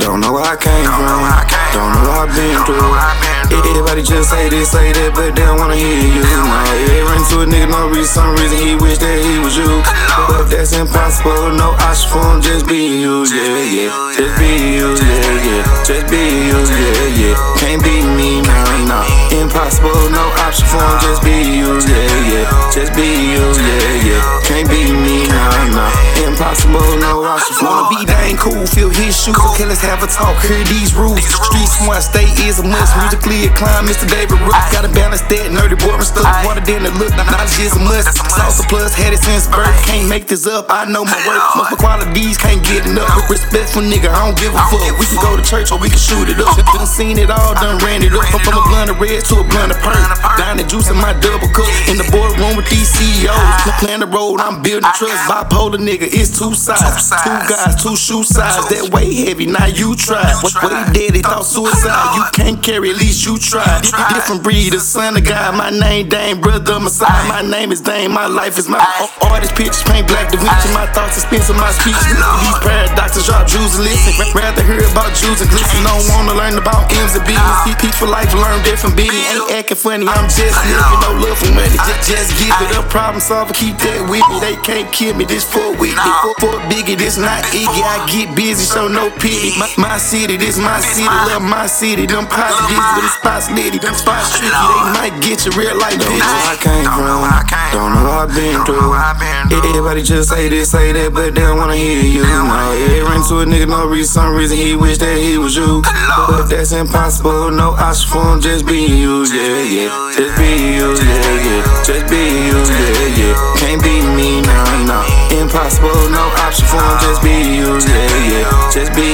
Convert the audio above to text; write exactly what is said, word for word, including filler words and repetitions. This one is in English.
Don't know where I came from, don't know what I've been through. Everybody just say this, say that, but they don't wanna hear you. Nah, yeah, run to a nigga, no reason, some reason he wish that he was you. But that's impossible, no option for him, just be you, yeah, yeah. Just be you, yeah, yeah. Just be you, yeah, yeah. Can't beat me, nah, nah. Impossible, no option for him, just be you, yeah, yeah. Just be you, yeah, yeah. Can't beat me, nah, nah. Impossible, no option for him. Wanna be dang cool, feel his shoes. Okay, let's have a talk, hear these rules. Street smart, stay is a must. Musically acclaimed, Mister David Ruff. Gotta balance that nerdy boring stuff. Water than the look, knowledge is a must. Salsa plus, had it since birth. Can't make this up, I know my worth. Most my qualities, can't get enough. Respectful nigga, I don't give a fuck. We can go to church or we can shoot it up. Done seen it all, done ran it up. From a blunt of red to a blunt of perk. Down the juice in my double cup. In the boardroom with these C E Os. Plan the road, I'm building trust. Bipolar nigga, it's two sides. Two guys, two shoe sides. That way heavy, now you try. Way dead, he thought suicide. You can't carry, at least you try. Different breed, the son of God. My name Dame, brother Messiah. My name is Dame, my life is my artist. Pictures paint black, the witch in my thoughts, expensive my speech. These paradoxes, y'all Jews and listen. Rather hear about Jews and glisten. Don't wanna learn about M's and B's. See peace for life, learn different beating. Ain't acting funny, I'm just living. No love for money, just, just give it up. Problem solver, keep that with me. They can't kill me, this for with me. For Biggie, this not Iggy. I get busy, show no pity. My, my city, this my city. Love my city. Them positives, them spots litty. Them spots tricky, they might get you real life bitch. Don't know where I came from, don't know what I've been through. Everybody just say this, say that, but they don't wanna hear you. Nah, yeah, run to a nigga, no reason, some reason he wish that he was you. But that's impossible, no option for him, just be you, yeah, yeah. Just be you, yeah, yeah. Just be you, yeah, yeah. Can't beat me, nah, nah. Impossible, no option for him, just be you, yeah, yeah. Just be